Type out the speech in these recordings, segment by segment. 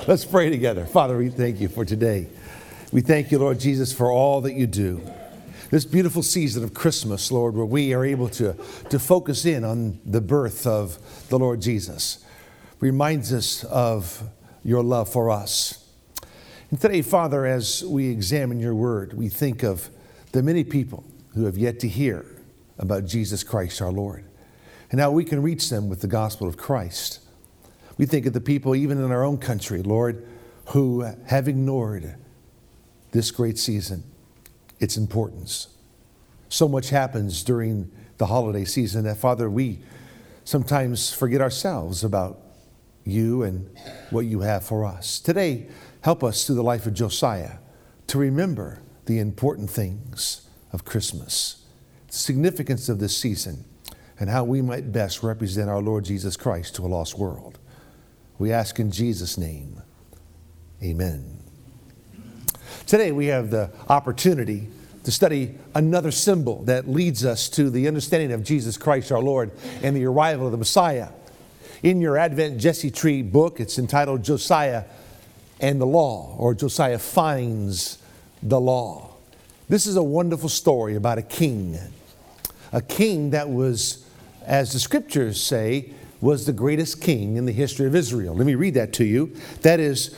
Let's pray together. Father, we thank you for today. We thank you, Lord Jesus, for all that you do. This beautiful season of Christmas, Lord, where we are able to focus in on the birth of the Lord Jesus, reminds us of your love for us. And today, Father, as we examine your word, we think of the many people who have yet to hear about Jesus Christ our Lord, and how we can reach them with the gospel of Christ. We think of the people even in our own country, Lord, who have ignored this great season, its importance. So much happens during the holiday season that, Father, we sometimes forget ourselves about you and what you have for us. Today, help us through the life of Josiah to remember the important things of Christmas, the significance of this season, and how we might best represent our Lord Jesus Christ to a lost world. We ask in Jesus' name, amen. Today we have the opportunity to study another symbol that leads us to the understanding of Jesus Christ our Lord and the arrival of the Messiah. In your Advent Jesse Tree book, it's entitled Josiah and the Law, or Josiah Finds the Law. This is a wonderful story about a king that was, as the scriptures say, was the greatest king in the history of Israel. Let me read that to you. That is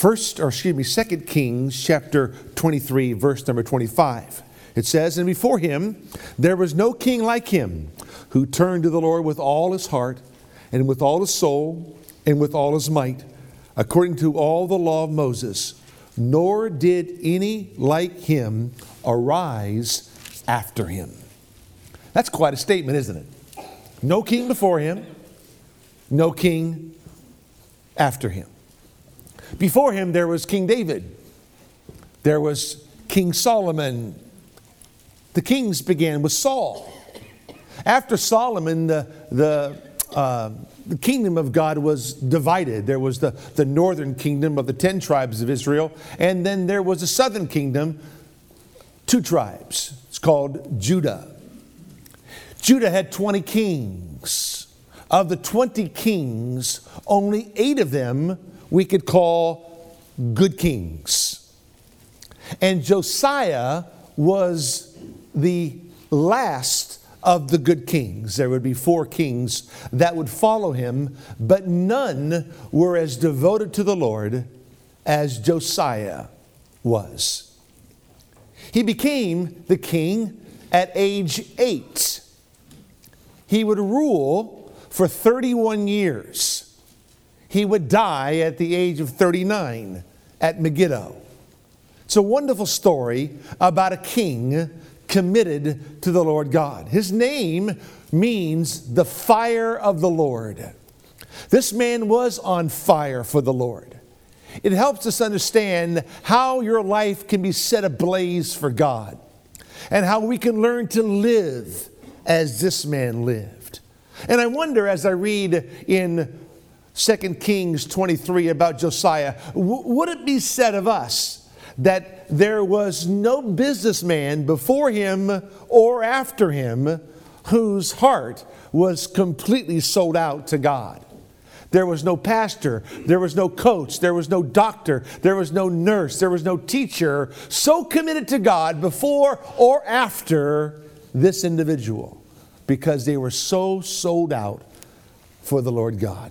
2 Kings chapter 23, verse number 25. It says, "And before him there was no king like him, who turned to the Lord with all his heart, and with all his soul, and with all his might, according to all the law of Moses. Nor did any like him arise after him." That's quite a statement, isn't it? No king before him, no king after him. Before him there was King David. There was King Solomon. The kings began with Saul. After Solomon, the kingdom of God was divided. There was the northern kingdom of the 10 tribes of Israel, and then there was a southern kingdom, 2 tribes. It's called Judah. Judah had 20 kings. Of the 20 kings, only 8 of them we could call good kings. And Josiah was the last of the good kings. There would be 4 kings that would follow him, but none were as devoted to the Lord as Josiah was. He became the king at age 8. He would rule for 31 years. He would die at the age of 39 at Megiddo. It's a wonderful story about a king committed to the Lord God. His name means the fire of the Lord. This man was on fire for the Lord. It helps us understand how your life can be set ablaze for God, and how we can learn to live as this man lived. And I wonder, as I read in 2 Kings 23 about Josiah, would it be said of us that there was no businessman before him or after him whose heart was completely sold out to God? There was no pastor, there was no coach, there was no doctor, there was no nurse, there was no teacher so committed to God before or after this individual, because they were so sold out for the Lord God.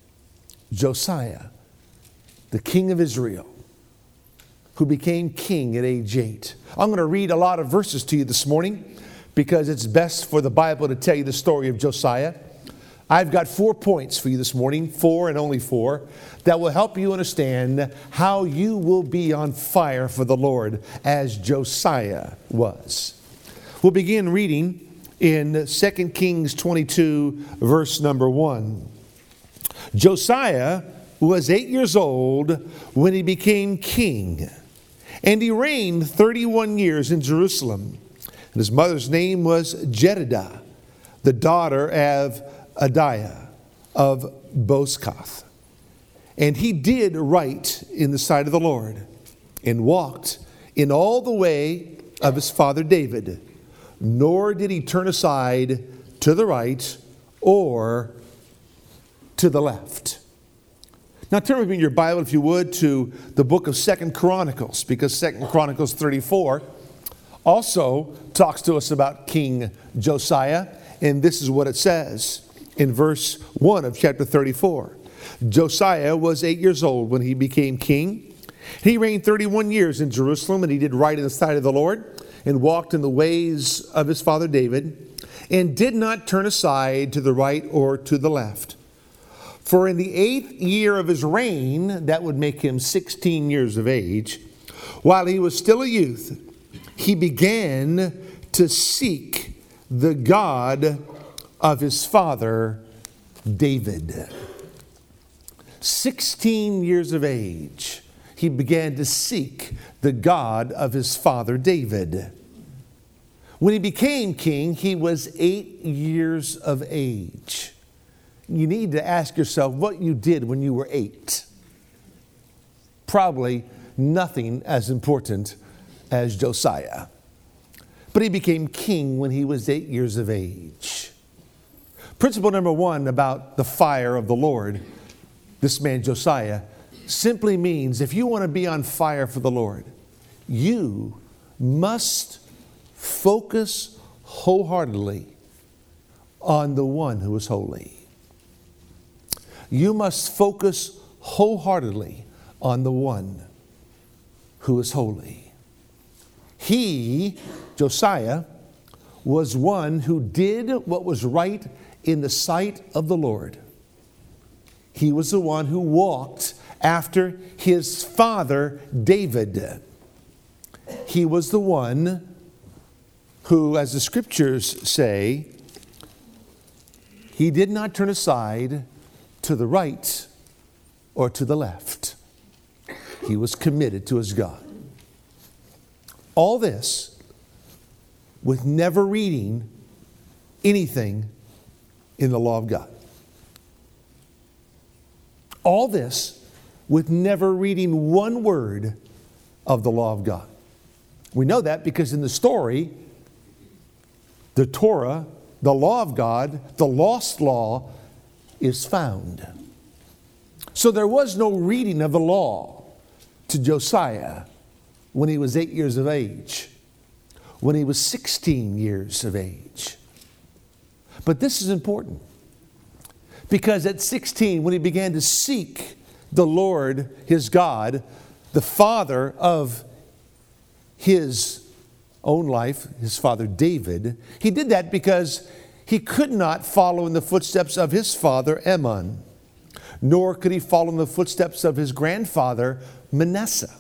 Josiah, the king of Israel, who became king at age 8. I'm going to read a lot of verses to you this morning because it's best for the Bible to tell you the story of Josiah. I've got 4 points for you this morning, 4 and only 4, that will help you understand how you will be on fire for the Lord as Josiah was. We'll begin reading in 2 Kings 22, verse number 1. Josiah was 8 years old when he became king, and he reigned 31 years in Jerusalem. And his mother's name was Jedidah, the daughter of Adiah of Bozkath. And he did right in the sight of the Lord, and walked in all the way of his father David, nor did he turn aside to the right or to the left. Now turn with me in your Bible, if you would, to the book of 2 Chronicles, because 2 Chronicles 34 also talks to us about King Josiah, and this is what it says in verse 1 of chapter 34. Josiah was 8 years old when he became king. He reigned 31 years in Jerusalem, and he did right in the sight of the Lord, and walked in the ways of his father David, and did not turn aside to the right or to the left. For in the 8th year of his reign, that would make him 16 years of age, while he was still a youth, he began to seek the God of his father David. 16 years of age, he began to seek the God of his father David. When he became king, he was 8 years of age. You need to ask yourself what you did when you were 8. Probably nothing as important as Josiah. But he became king when he was 8 years of age. Principle number 1 about the fire of the Lord, this man Josiah, simply means if you want to be on fire for the Lord, you must focus wholeheartedly on the one who is holy. You must focus wholeheartedly on the one who is holy. He, Josiah, was one who did what was right in the sight of the Lord. He was the one who walked after his father David. He was the one who, as the scriptures say, he did not turn aside to the right or to the left. He was committed to his God. All this with never reading anything in the law of God. All this with never reading one word of the law of God. We know that because in the story, the Torah, the law of God, the lost law, is found. So there was no reading of the law to Josiah when he was 8 years of age, when he was 16 years of age. But this is important because at 16, when he began to seek the Lord, his God, the father of his own life, his father David, he did that because he could not follow in the footsteps of his father Ammon, nor could he follow in the footsteps of his grandfather Manasseh.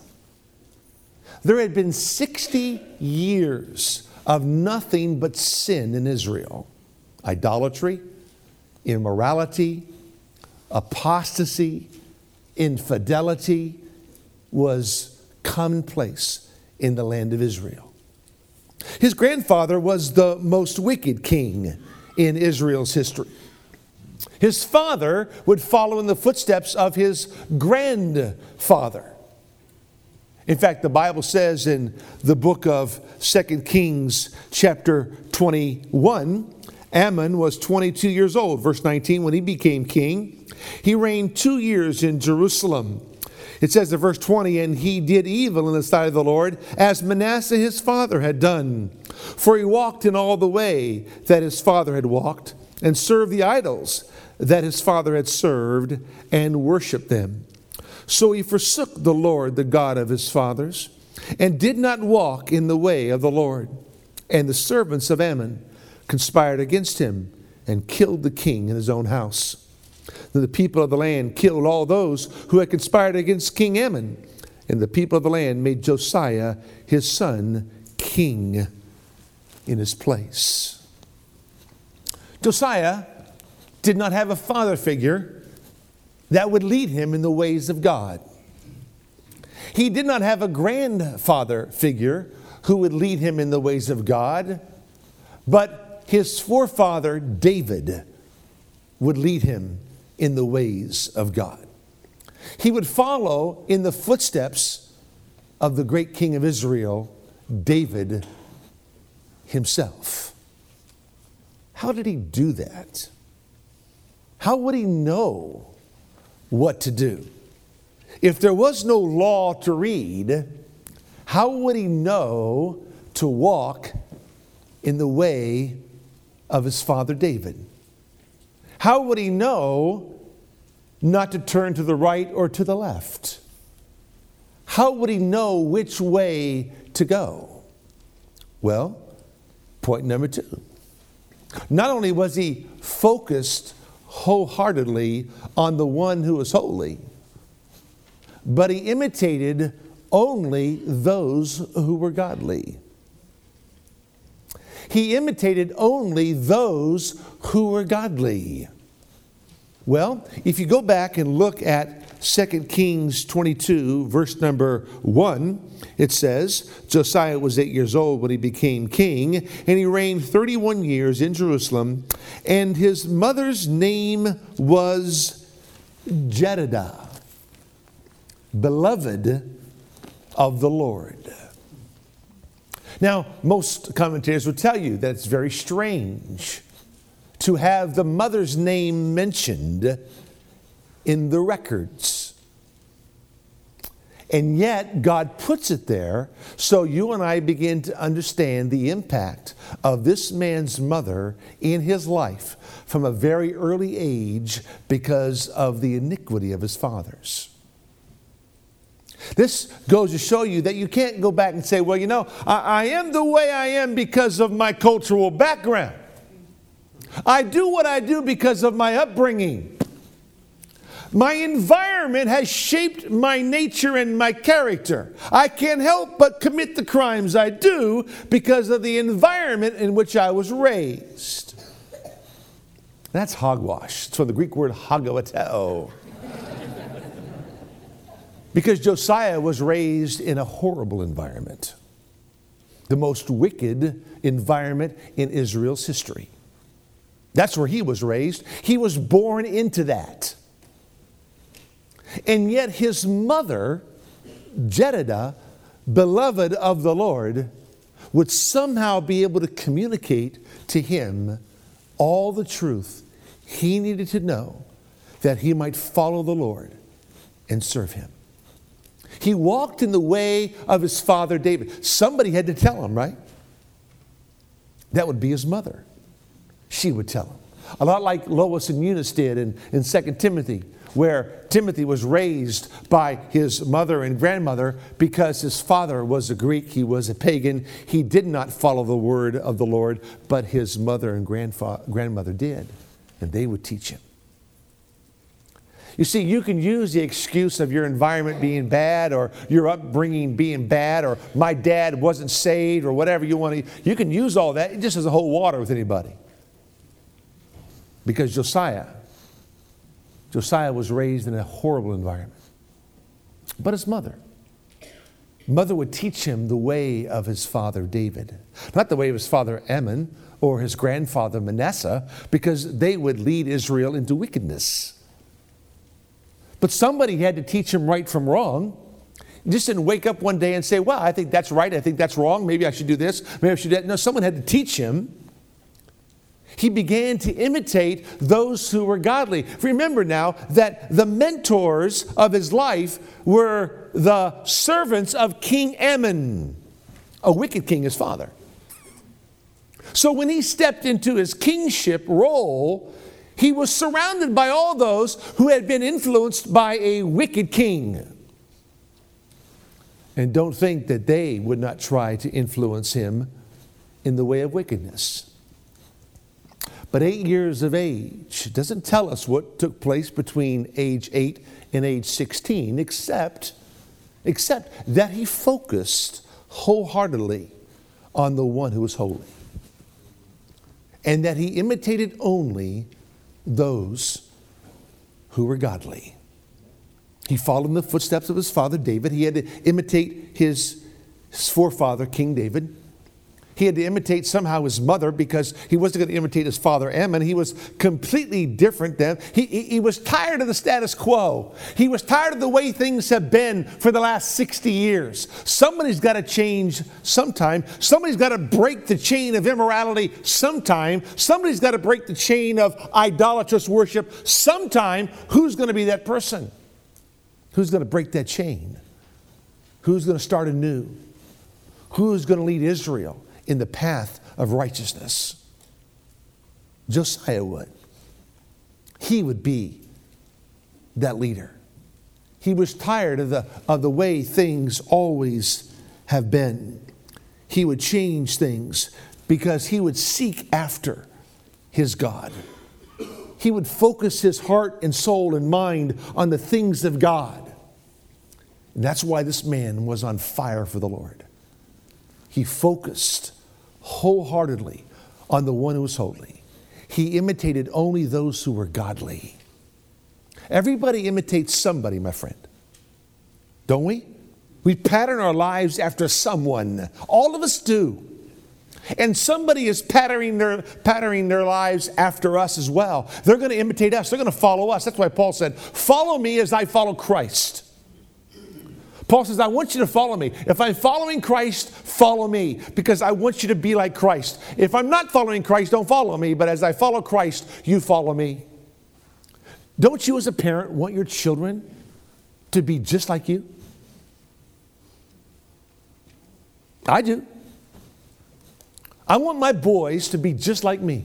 There had been 60 years of nothing but sin in Israel. Idolatry, immorality, apostasy, infidelity was commonplace in the land of Israel. His grandfather was the most wicked king in Israel's history. His father would follow in the footsteps of his grandfather. In fact, the Bible says in the book of 2 Kings chapter 21, Ammon was 22 years old, verse 19, when he became king. He reigned 2 years in Jerusalem. It says in verse 20, and he did evil in the sight of the Lord, as Manasseh his father had done. For he walked in all the way that his father had walked, and served the idols that his father had served, and worshiped them. So he forsook the Lord, the God of his fathers, and did not walk in the way of the Lord. And the servants of Ammon conspired against him, and killed the king in his own house. Then the people of the land killed all those who had conspired against King Ammon. And the people of the land made Josiah, his son, king in his place. Josiah did not have a father figure that would lead him in the ways of God. He did not have a grandfather figure who would lead him in the ways of God, but his forefather David would lead him in the ways of God. He would follow in the footsteps of the great king of Israel, David himself. How did he do that? How would he know what to do? If there was no law to read, how would he know to walk in the way of his father David? How would he know not to turn to the right or to the left? How would he know which way to go? Well, point number 2. Not only was he focused wholeheartedly on the one who is holy, but he imitated only those who were godly. He imitated only those who were godly. Well, if you go back and look at 2 Kings 22, verse number 1, it says, Josiah was 8 years old when he became king, and he reigned 31 years in Jerusalem, and his mother's name was Jedidah, beloved of the Lord. Now, most commentators would tell you that it's very strange to have the mother's name mentioned in the records. And yet, God puts it there so you and I begin to understand the impact of this man's mother in his life from a very early age because of the iniquity of his fathers. This goes to show you that you can't go back and say, well, you know, I am the way I am because of my cultural background. I do what I do because of my upbringing. My environment has shaped my nature and my character. I can't help but commit the crimes I do because of the environment in which I was raised. That's hogwash. It's from the Greek word hagoateo. Because Josiah was raised in a horrible environment, the most wicked environment in Israel's history. That's where he was raised. He was born into that. And yet his mother, Jedidah, beloved of the Lord, would somehow be able to communicate to him all the truth he needed to know that he might follow the Lord and serve him. He walked in the way of his father David. Somebody had to tell him, right? That would be his mother. She would tell him. A lot like Lois and Eunice did in 2 Timothy, where Timothy was raised by his mother and grandmother because his father was a Greek, he was a pagan. He did not follow the word of the Lord, but his mother and grandmother did, and they would teach him. You see, you can use the excuse of your environment being bad or your upbringing being bad or my dad wasn't saved or whatever you want to. You can use all that. It just doesn't hold water with anybody. Because Josiah was raised in a horrible environment. But his mother would teach him the way of his father David. Not the way of his father Ammon or his grandfather Manasseh, because they would lead Israel into wickedness. But somebody had to teach him right from wrong. You just didn't wake up one day and say, well, I think that's right, I think that's wrong, maybe I should do this, maybe I should do that. No, someone had to teach him. He began to imitate those who were godly. Remember now that the mentors of his life were the servants of King Ammon, a wicked king, his father. So when he stepped into his kingship role, he was surrounded by all those who had been influenced by a wicked king. And don't think that they would not try to influence him in the way of wickedness. But 8 years of age doesn't tell us what took place between age 8 and age 16, except that he focused wholeheartedly on the one who was holy. And that he imitated only those who were godly. He followed in the footsteps of his father David. He had to imitate his forefather, King David. He had to imitate somehow his mother because he wasn't going to imitate his father Ammon. He was completely different than. He was tired of the status quo. He was tired of the way things have been for the last 60 years. Somebody's got to change sometime. Somebody's got to break the chain of immorality sometime. Somebody's got to break the chain of idolatrous worship sometime. Who's going to be that person? Who's going to break that chain? Who's going to start anew? Who's going to lead Israel in the path of righteousness? Josiah would. He would be that leader. He was tired of the way things always have been. He would change things because he would seek after his God. He would focus his heart and soul and mind on the things of God. And that's why this man was on fire for the Lord. He focused wholeheartedly on the one who was holy. He imitated only those who were godly. Everybody imitates somebody, my friend. Don't we? We pattern our lives after someone. All of us do. And somebody is patterning their lives after us as well. They're going to imitate us. They're going to follow us. That's why Paul said, follow me as I follow Christ. Paul says, I want you to follow me. If I'm following Christ, follow me, because I want you to be like Christ. If I'm not following Christ, don't follow me. But as I follow Christ, you follow me. Don't you as a parent want your children to be just like you? I do. I want my boys to be just like me.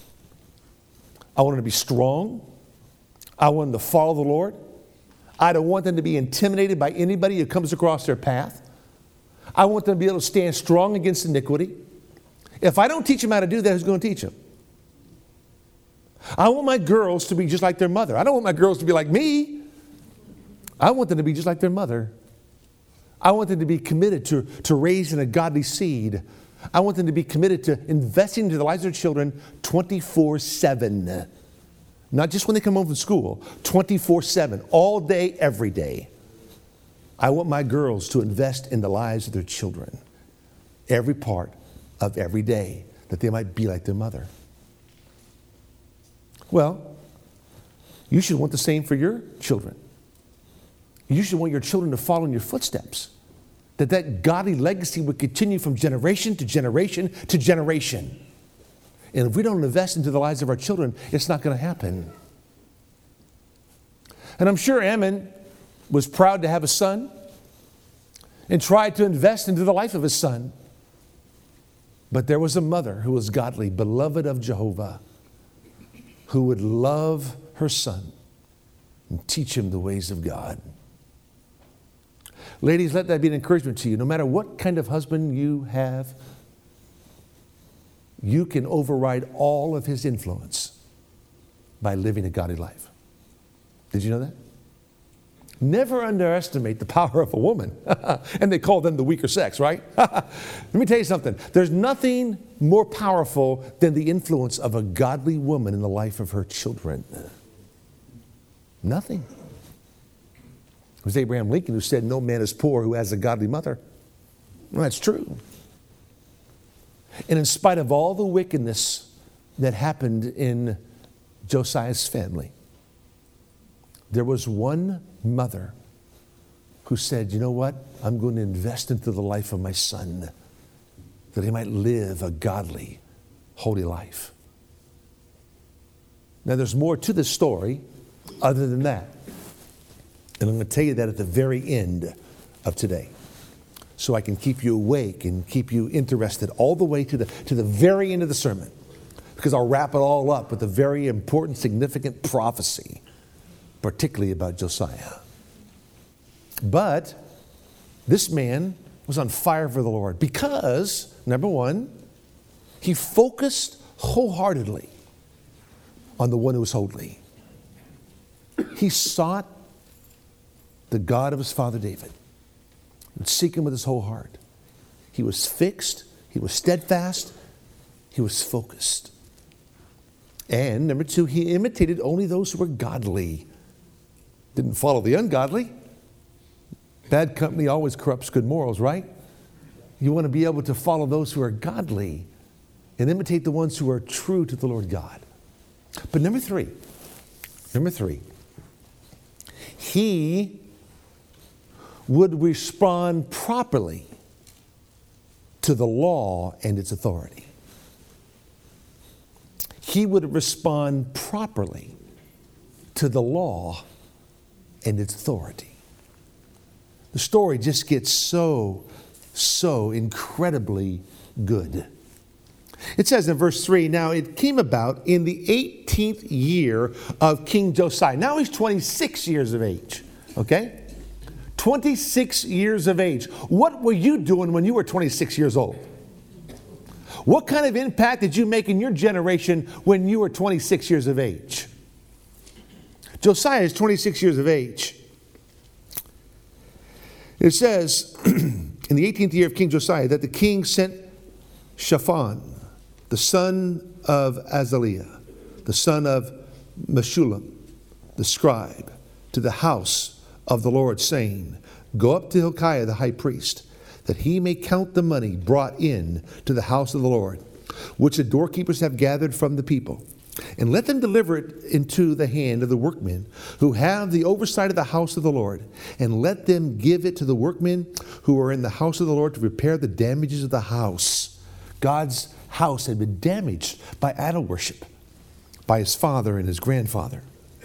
I want them to be strong. I want them to follow the Lord. I don't want them to be intimidated by anybody who comes across their path. I want them to be able to stand strong against iniquity. If I don't teach them how to do that, who's going to teach them? I want my girls to be just like their mother. I don't want my girls to be like me. I want them to be just like their mother. I want them to be committed to raising a godly seed. I want them to be committed to investing into the lives of their children 24/7. Not just when they come home from school, 24/7, all day, every day. I want my girls to invest in the lives of their children, every part of every day, that they might be like their mother. Well, you should want the same for your children. You should want your children to follow in your footsteps, that godly legacy would continue from generation to generation to generation. And if we don't invest into the lives of our children, it's not going to happen. And I'm sure Ammon was proud to have a son and tried to invest into the life of his son. But there was a mother who was godly, beloved of Jehovah, who would love her son and teach him the ways of God. Ladies, let that be an encouragement to you. No matter what kind of husband you have, you can override all of his influence by living a godly life. Did you know that? Never underestimate the power of a woman. And they call them the weaker sex, right? Let me tell you something. There's nothing more powerful than the influence of a godly woman in the life of her children. Nothing. It was Abraham Lincoln who said, no man is poor who has a godly mother. Well, that's true. And in spite of all the wickedness that happened in Josiah's family, there was one mother who said, you know what? I'm going to invest into the life of my son that he might live a godly, holy life. Now, there's more to this story other than that. And I'm going to tell you that at the very end of today, so I can keep you awake and keep you interested all the way to the very end of the sermon, because I'll wrap it all up with a very important, significant prophecy, particularly about Josiah. But this man was on fire for the Lord because, number one, he focused wholeheartedly on the one who was holy. He sought the God of his father David and seek him with his whole heart. He was fixed, he was steadfast, he was focused. And number two, he imitated only those who were godly. Didn't follow the ungodly. Bad company always corrupts good morals, right? You want to be able to follow those who are godly and imitate the ones who are true to the Lord God. But number three, he would respond properly to the law and its authority. He would respond properly to the law and its authority. the story just gets so incredibly good. It says in verse 3, now it came about in the 18th year of King Josiah. Now he's 26 years of age, okay? 26 years of age. What were you doing when you were 26 years old? What kind of impact did you make in your generation when you were 26 years of age? Josiah is 26 years of age. It says in the 18th year of King Josiah that the king sent Shaphan, the son of Azaliah, the son of Meshullam, the scribe, to the house of the Lord, saying, go up to Hilkiah the high priest, that he may count the money brought in to the house of the Lord, which the doorkeepers have gathered from the people. And let them deliver it into the hand of the workmen who have the oversight of the house of the Lord. And let them give it to the workmen who are in the house of the Lord to repair the damages of the house. God's house had been damaged by idol worship by his father and his grandfather.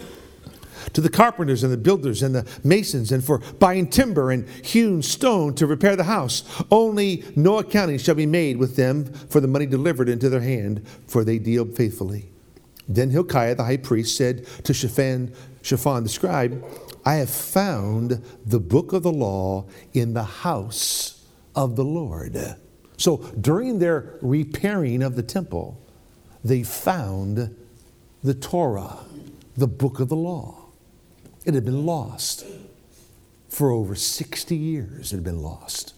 To the carpenters and the builders and the masons, and for buying timber and hewn stone to repair the house. Only no accounting shall be made with them for the money delivered into their hand, for they deal faithfully. Then Hilkiah the high priest said to Shaphan the scribe, I have found the book of the law in the house of the Lord. So during their repairing of the temple, they found the Torah, the book of the law. It had been lost. For over 60 years it had been lost.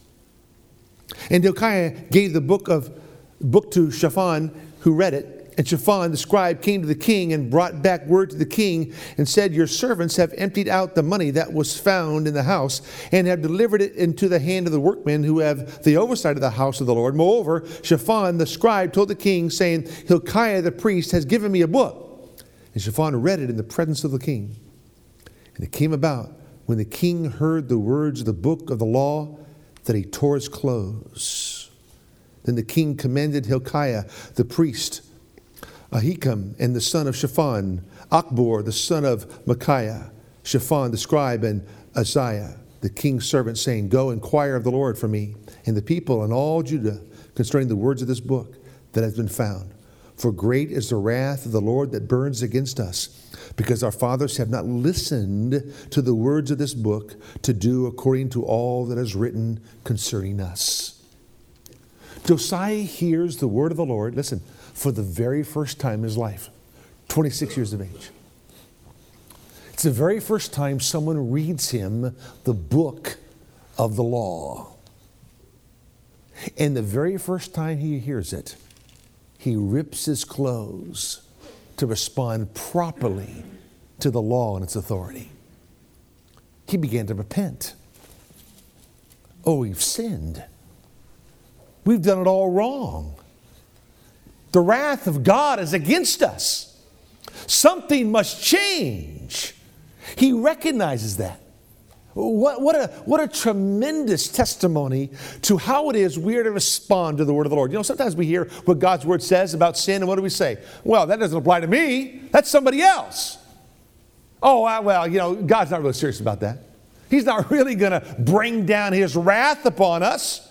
And Hilkiah gave the book to Shaphan, who read it. And Shaphan the scribe came to the king and brought back word to the king and said, your servants have emptied out the money that was found in the house and have delivered it into the hand of the workmen who have the oversight of the house of the Lord. Moreover, Shaphan the scribe told the king, saying, Hilkiah the priest has given me a book. And Shaphan read it in the presence of the king. And it came about when the king heard the words of the book of the law that he tore his clothes. Then the king commanded Hilkiah the priest, Ahikam and the son of Shaphan, Akbor the son of Micaiah, Shaphan the scribe, and Isaiah the king's servant, saying, go inquire of the Lord for me and the people and all Judah concerning the words of this book that has been found. For great is the wrath of the Lord that burns against us, because our fathers have not listened to the words of this book to do according to all that is written concerning us. Josiah hears the word of the Lord, listen, for the very first time in his life, 26 years of age. It's the very first time someone reads him the book of the law. And the very first time he hears it, he rips his clothes to respond properly to the law and its authority. He began to repent. Oh, we've sinned. We've done it all wrong. The wrath of God is against us. Something must change. He recognizes that. What a tremendous testimony to how it is we are to respond to the word of the Lord. You know, sometimes we hear what God's word says about sin, and what do we say? Well, that doesn't apply to me. That's somebody else. Oh, well, you know, God's not really serious about that. He's not really going to bring down his wrath upon us.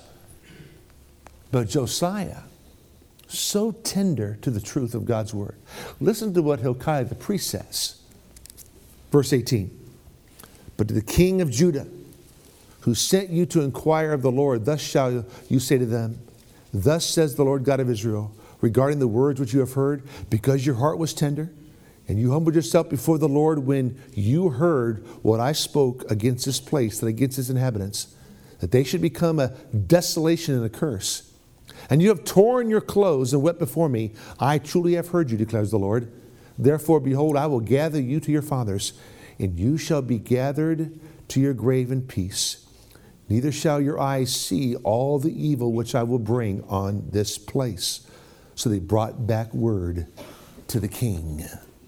But Josiah, so tender to the truth of God's word. Listen to what Hilkiah the priest says. Verse 18. But to the king of Judah, who sent you to inquire of the Lord, thus shall you say to them, thus says the Lord God of Israel, regarding the words which you have heard, because your heart was tender, and you humbled yourself before the Lord when you heard what I spoke against this place and against its inhabitants, that they should become a desolation and a curse. And you have torn your clothes and wept before me. I truly have heard you, declares the Lord. Therefore, behold, I will gather you to your fathers, and you shall be gathered to your grave in peace. Neither shall your eyes see all the evil which I will bring on this place. So they brought back word to the king.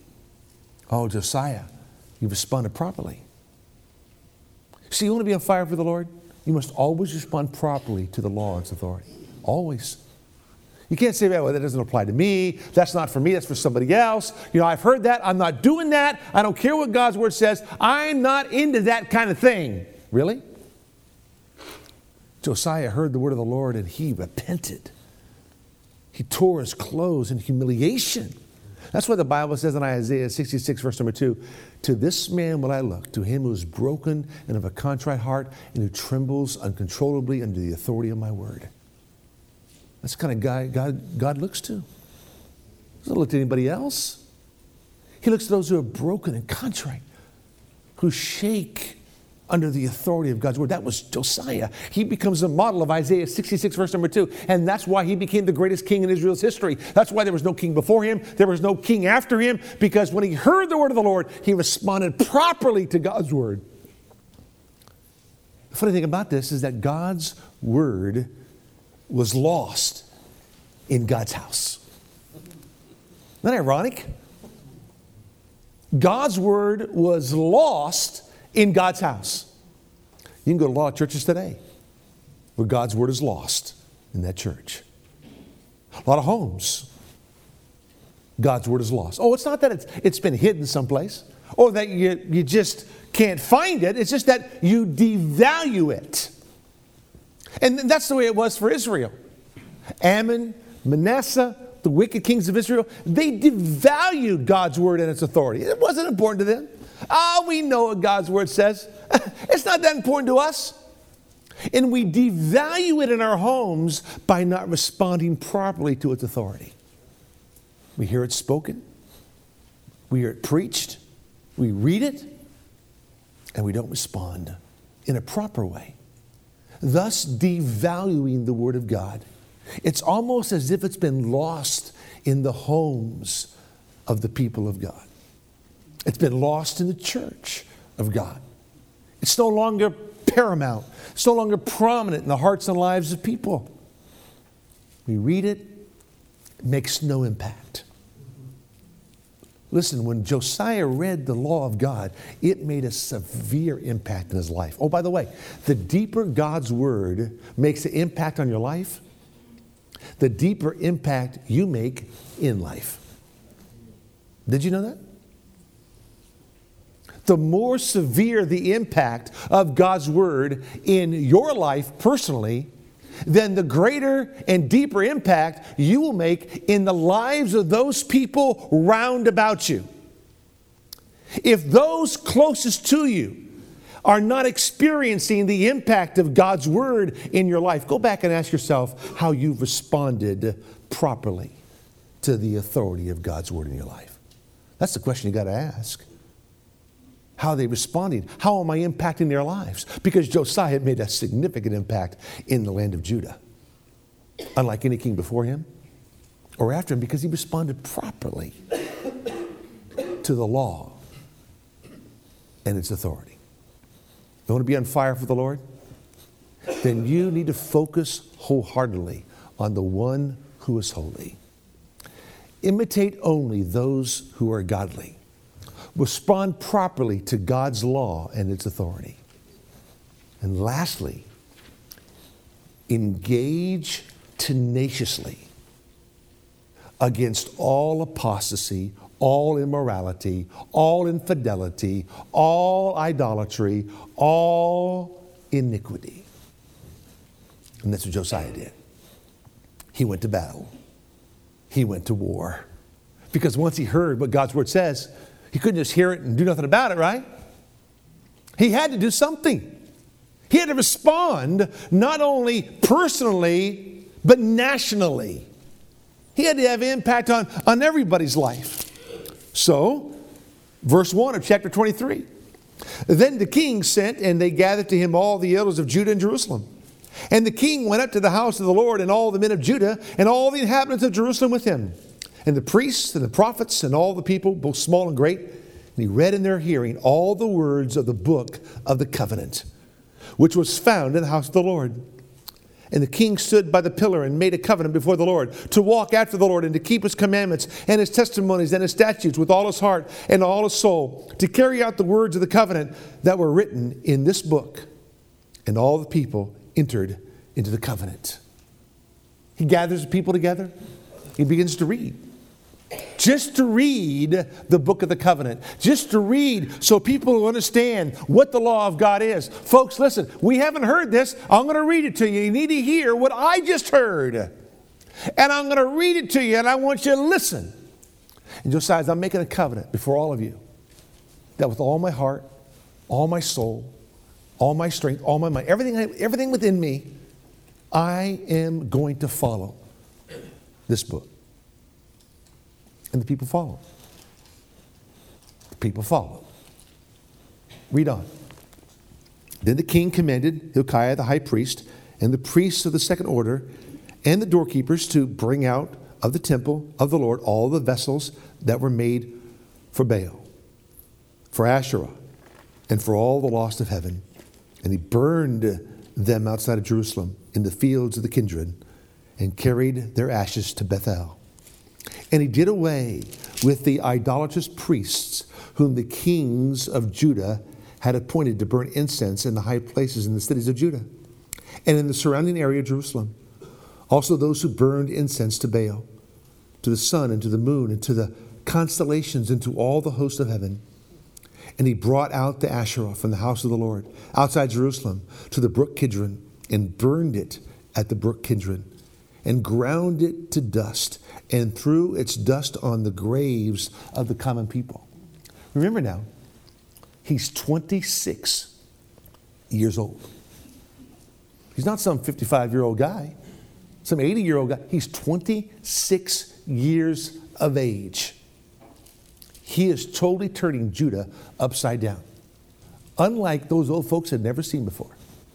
Oh, Josiah, you responded properly. See, you want to be on fire for the Lord? You must always respond properly to the law and its authority. Always. You can't say, well, that doesn't apply to me. That's not for me. That's for somebody else. You know, I've heard that. I'm not doing that. I don't care what God's word says. I'm not into that kind of thing. Really? Josiah heard the word of the Lord and he repented. He tore his clothes in humiliation. That's why the Bible says in Isaiah 66, verse number 2, to this man will I look, to him who is broken and of a contrite heart and who trembles uncontrollably under the authority of my word. That's the kind of guy God looks to. He doesn't look to anybody else. He looks to those who are broken and contrite, who shake under the authority of God's word. That was Josiah. He becomes a model of Isaiah 66, verse number 2. And that's why he became the greatest king in Israel's history. That's why there was no king before him. There was no king after him. Because when he heard the word of the Lord, he responded properly to God's word. The funny thing about this is that God's word was lost in God's house. Isn't that ironic? God's word was lost in God's house. You can go to a lot of churches today where God's word is lost in that church. A lot of homes, God's word is lost. Oh, it's not that it's been hidden someplace or that you just can't find it. It's just that you devalue it. And that's the way it was for Israel. Ammon, Manasseh, the wicked kings of Israel, they devalued God's word and its authority. It wasn't important to them. We know what God's word says. It's not that important to us. And we devalue it in our homes by not responding properly to its authority. We hear it spoken. We hear it preached. We read it. And we don't respond in a proper way. Thus devaluing the word of God. It's almost as if it's been lost in the homes of the people of God. It's been lost in the church of God. It's no longer paramount. It's no longer prominent in the hearts and lives of people. We read it, it makes no impact. Listen, when Josiah read the law of God, it made a severe impact in his life. Oh, by the way, the deeper God's word makes an impact on your life, the deeper impact you make in life. Did you know that? The more severe the impact of God's word in your life personally, then the greater and deeper impact you will make in the lives of those people round about you. If those closest to you are not experiencing the impact of God's word in your life, go back and ask yourself how you've responded properly to the authority of God's word in your life. That's the question you got to ask. How are they responding? How am I impacting their lives? Because Josiah had made a significant impact in the land of Judah. Unlike any king before him or after him, because he responded properly to the law and its authority. You want to be on fire for the Lord? Then you need to focus wholeheartedly on the one who is holy. Imitate only those who are godly. Respond properly to God's law and its authority. And lastly, engage tenaciously against all apostasy, all immorality, all infidelity, all idolatry, all iniquity. And that's what Josiah did. He went to battle. He went to war. Because once he heard what God's word says, he couldn't just hear it and do nothing about it, right? He had to do something. He had to respond not only personally, but nationally. He had to have impact on everybody's life. So, verse 1 of chapter 23. Then the king sent, and they gathered to him all the elders of Judah and Jerusalem. And the king went up to the house of the Lord, and all the men of Judah, and all the inhabitants of Jerusalem with him. And the priests and the prophets and all the people, both small and great. And he read in their hearing all the words of the book of the covenant, which was found in the house of the Lord. And the king stood by the pillar and made a covenant before the Lord to walk after the Lord and to keep his commandments and his testimonies and his statutes with all his heart and all his soul, to carry out the words of the covenant that were written in this book. And all the people entered into the covenant. He gathers the people together. He begins to read. just to read the book of the covenant, just to read so people will understand what the law of God is. Folks, listen, we haven't heard this. I'm going to read it to you. You need to hear what I just heard. And I'm going to read it to you, and I want you to listen. And Josiah says, I'm making a covenant before all of you that with all my heart, all my soul, all my strength, all my mind, everything within me, I am going to follow this book. And the people follow. The people follow. Read on. Then the king commanded Hilkiah the high priest and the priests of the second order and the doorkeepers to bring out of the temple of the Lord all the vessels that were made for Baal, for Asherah, and for all the lost of heaven. And he burned them outside of Jerusalem in the fields of the Kidron and carried their ashes to Bethel. And he did away with the idolatrous priests whom the kings of Judah had appointed to burn incense in the high places in the cities of Judah and in the surrounding area of Jerusalem. Also those who burned incense to Baal, to the sun and to the moon and to the constellations and to all the hosts of heaven. And he brought out the Asherah from the house of the Lord outside Jerusalem to the brook Kidron and burned it at the brook Kidron and ground it to dust and threw its dust on the graves of the common people. Remember now, he's 26 years old. He's not some 55-year-old guy, some 80-year-old guy. He's 26 years of age. He is totally turning Judah upside down, unlike those old folks had never seen before.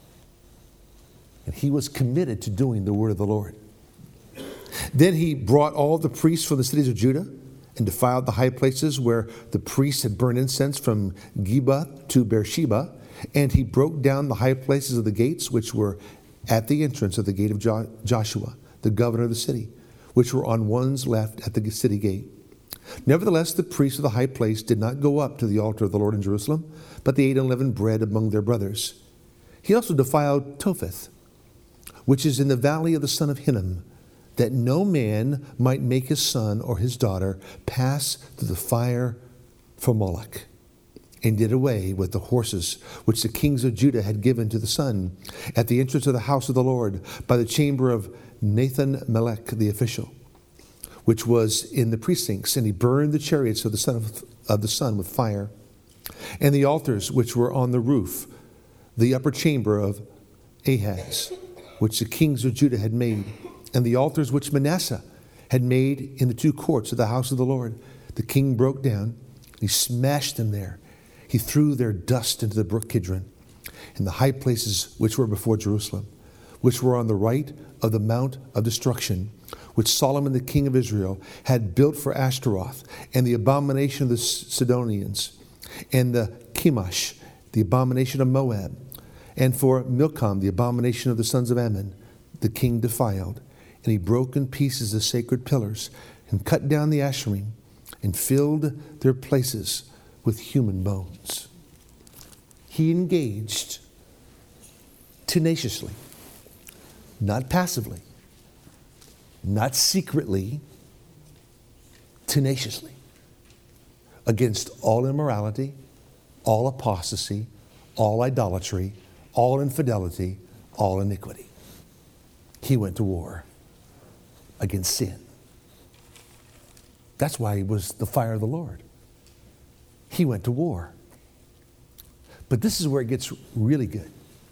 And he was committed to doing the word of the Lord. Then he brought all the priests from the cities of Judah and defiled the high places where the priests had burned incense from Geba to Beersheba. And he broke down the high places of the gates which were at the entrance of the gate of Joshua, the governor of the city, which were on one's left at the city gate. Nevertheless, the priests of the high place did not go up to the altar of the Lord in Jerusalem, but they ate unleavened bread among their brothers. He also defiled Topheth, which is in the valley of the son of Hinnom, that no man might make his son or his daughter pass through the fire for Moloch, and did away with the horses which the kings of Judah had given to the sun at the entrance of the house of the Lord by the chamber of Nathan-Melech the official, which was in the precincts, and he burned the chariots of the sun with fire, and the altars which were on the roof, the upper chamber of Ahaz, which the kings of Judah had made, and the altars which Manasseh had made in the two courts of the house of the Lord. The king broke down, he smashed them there. He threw their dust into the brook Kidron, in the high places which were before Jerusalem, which were on the right of the mount of destruction, which Solomon the king of Israel had built for Ashtaroth, and the abomination of the Sidonians, and the Chemosh, the abomination of Moab, and for Milcom, the abomination of the sons of Ammon, the king defiled. And he broke in pieces the sacred pillars, and cut down the Asherim, and filled their places with human bones. He engaged tenaciously, not passively, not secretly, tenaciously, against all immorality, all apostasy, all idolatry, all infidelity, all iniquity. He went to war against sin. That's why he was the fire of the Lord. He went to war. But this is where it gets really good.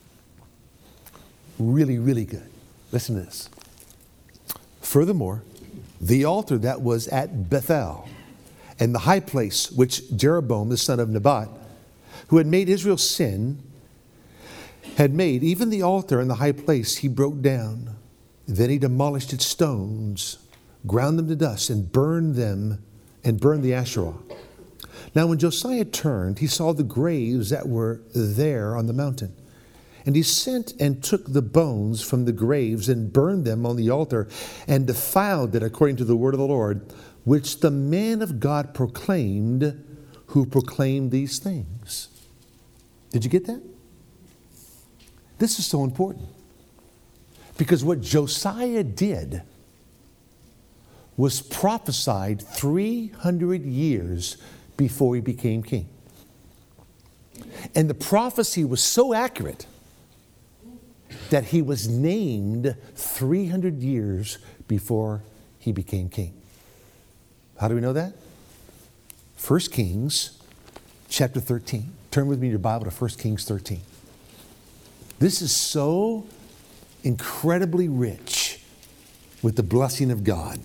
Really, really good. Listen to this. Furthermore, the altar that was at Bethel and the high place which Jeroboam, the son of Nebat, who had made Israel sin, had made, even the altar and the high place he broke down. Then he demolished its stones, ground them to dust, and burned them, and burned the Asherah. Now when Josiah turned, he saw the graves that were there on the mountain. And he sent and took the bones from the graves and burned them on the altar and defiled it according to the word of the Lord, which the man of God proclaimed, who proclaimed these things. Did you get that? This is so important. Because what Josiah did was prophesied 300 years before he became king. And the prophecy was so accurate that he was named 300 years before he became king. How do we know that? 1 Kings chapter 13. Turn with me in your Bible to 1 Kings 13. This is so incredibly rich with the blessing of God.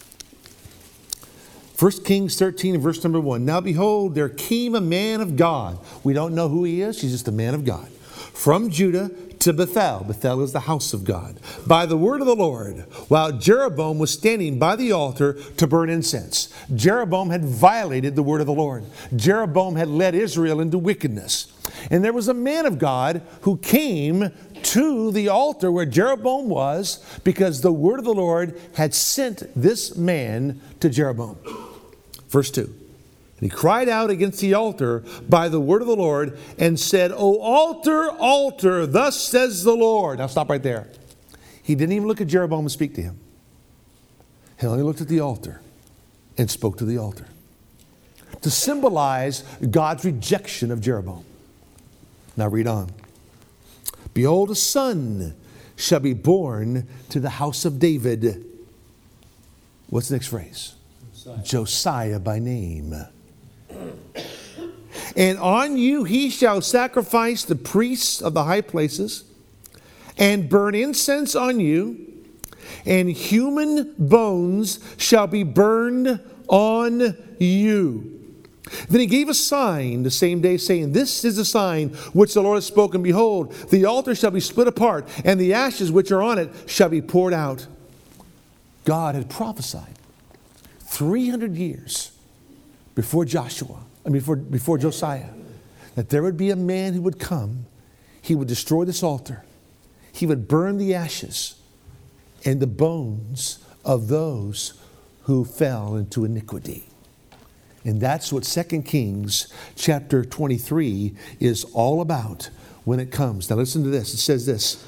1 Kings 13 and verse number 1. Now behold, there came a man of God. We don't know who he is. He's just a man of God. From Judah to Bethel. Bethel is the house of God. By the word of the Lord, while Jeroboam was standing by the altar to burn incense. Jeroboam had violated the word of the Lord. Jeroboam had led Israel into wickedness. And there was a man of God who came to the altar where Jeroboam was because the word of the Lord had sent this man to Jeroboam. Verse 2. And he cried out against the altar by the word of the Lord and said, O altar, altar, thus says the Lord. Now stop right there. He didn't even look at Jeroboam and speak to him. He only looked at the altar and spoke to the altar to symbolize God's rejection of Jeroboam. Now read on. Behold, a son shall be born to the house of David. What's the next phrase? Josiah by name. And on you he shall sacrifice the priests of the high places and burn incense on you, and human bones shall be burned on you. Then he gave a sign the same day, saying, This is the sign which the Lord has spoken. Behold, the altar shall be split apart, and the ashes which are on it shall be poured out. God had prophesied 300 years before before Josiah, that there would be a man who would come. He would destroy this altar. He would burn the ashes and the bones of those who fell into iniquity. And that's what 2 Kings chapter 23 is all about when it comes. Now listen to this. It says this.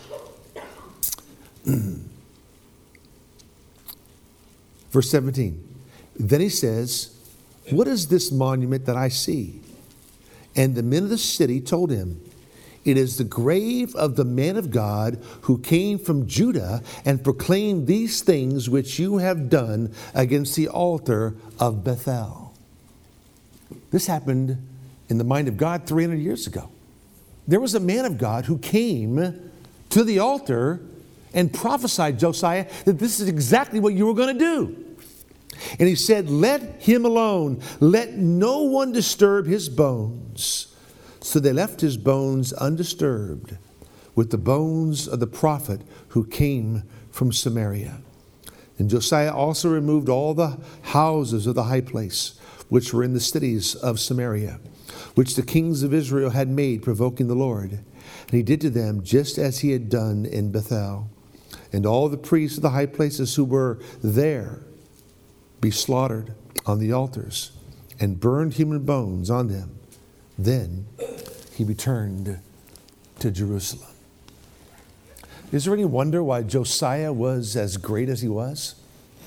Verse 17. Then he says, What is this monument that I see? And the men of the city told him, It is the grave of the man of God who came from Judah and proclaimed these things which you have done against the altar of Bethel. This happened in the mind of God 300 years ago. There was a man of God who came to the altar and prophesied, Josiah, that this is exactly what you were going to do. And he said, Let him alone. Let no one disturb his bones. So they left his bones undisturbed with the bones of the prophet who came from Samaria. And Josiah also removed all the houses of the high place, which were in the cities of Samaria, which the kings of Israel had made, provoking the Lord. And he did to them just as he had done in Bethel. And all the priests of the high places who were there be slaughtered on the altars and burned human bones on them. Then he returned to Jerusalem. Is there any wonder why Josiah was as great as he was?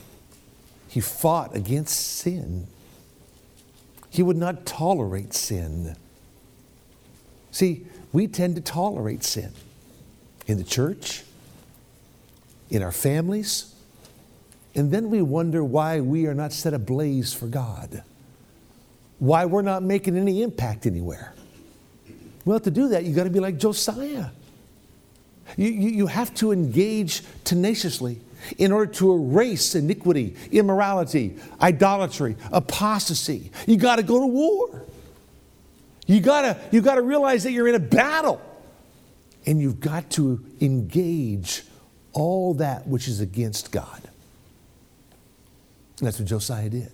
He fought against sin. He would not tolerate sin. See, we tend to tolerate sin in the church, in our families, and then we wonder why we are not set ablaze for God, why we're not making any impact anywhere. Well, to do that, you've got to be like Josiah. You have to engage tenaciously in order to erase iniquity, immorality, idolatry, apostasy. You got to go to war. You got to realize that you're in a battle, and you've got to engage all that which is against God. And that's what Josiah did.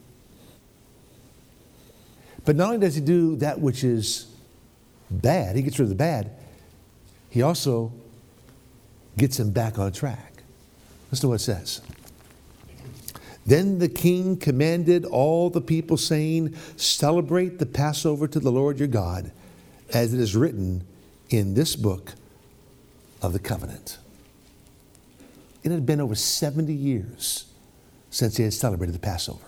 But not only does he do that which is bad, he gets rid of the bad, he also gets him back on track. Listen to what it says. Then the king commanded all the people, saying, Celebrate the Passover to the Lord your God, as it is written in this book of the covenant. It had been over 70 years since they had celebrated the Passover.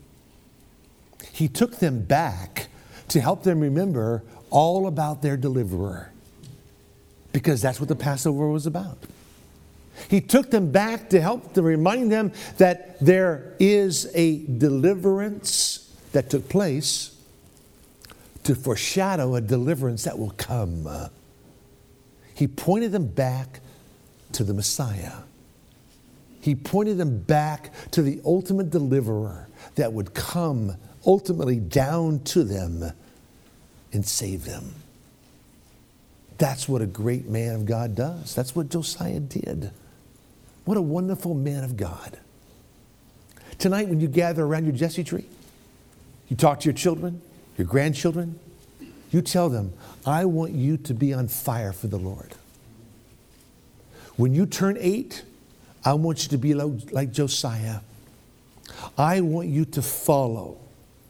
He took them back to help them remember all about their deliverer, because that's what the Passover was about. He took them back to help to remind them that there is a deliverance that took place to foreshadow a deliverance that will come. He pointed them back to the Messiah. He pointed them back to the ultimate deliverer that would come ultimately down to them and save them. That's what a great man of God does. That's what Josiah did. What a wonderful man of God. Tonight, when you gather around your Jesse tree, you talk to your children, your grandchildren, you tell them, I want you to be on fire for the Lord. When you turn 8, I want you to be like Josiah. I want you to follow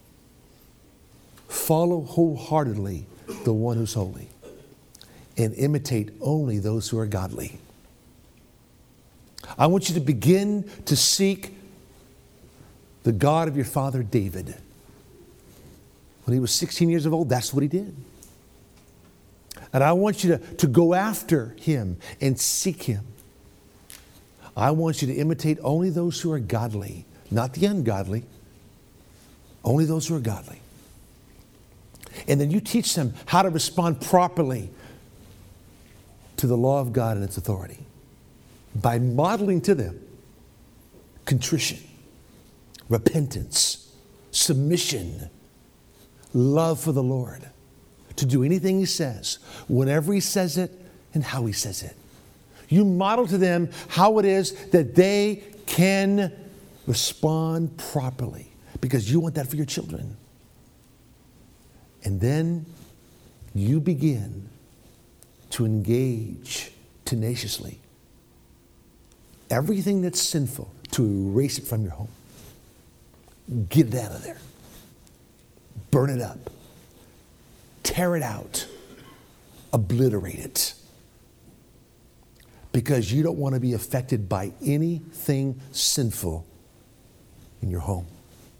wholeheartedly the one who's holy, and imitate only those who are godly. I want you to begin to seek the God of your father David. When he was 16 years old, that's what he did. And I want you to go after him and seek him. I want you to imitate only those who are godly, not the ungodly, only those who are godly. And then you teach them how to respond properly to the law of God and its authority by modeling to them contrition, repentance, submission, love for the Lord, to do anything he says, whenever he says it, and how he says it. You model to them how it is that they can respond properly, because you want that for your children. And then you begin to engage tenaciously everything that's sinful, to erase it from your home. Get it out of there. Burn it up. Tear it out. Obliterate it. Because you don't want to be affected by anything sinful in your home.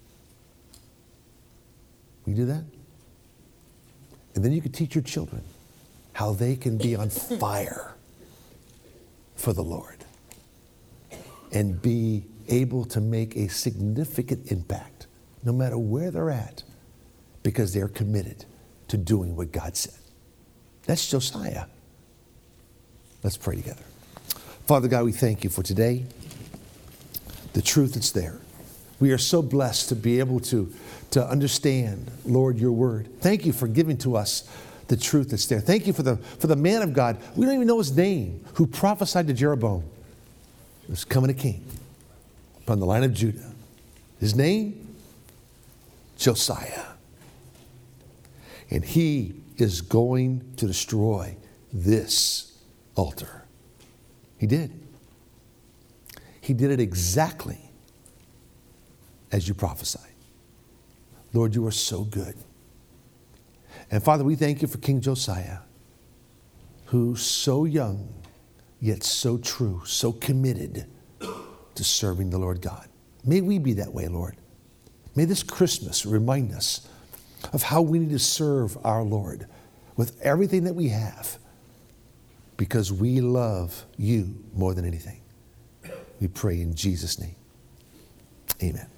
Will you do that? And then you can teach your children how they can be on fire for the Lord and be able to make a significant impact no matter where they're at, because they're committed to doing what God said. That's Josiah. Let's pray together. Father God, we thank you for today, the truth that's there. We are so blessed to be able to understand, Lord, your word. Thank you for giving to us the truth that's there. Thank you for the man of God. We don't even know his name, who prophesied to Jeroboam. There's coming a king from the line of Judah. His name, Josiah. And he is going to destroy this altar. He did. He did it exactly as you prophesied. Lord, you are so good. And Father, we thank you for King Josiah, who's so young, yet so true, so committed to serving the Lord God. May we be that way, Lord. May this Christmas remind us of how we need to serve our Lord with everything that we have, because we love you more than anything. We pray in Jesus' name. Amen.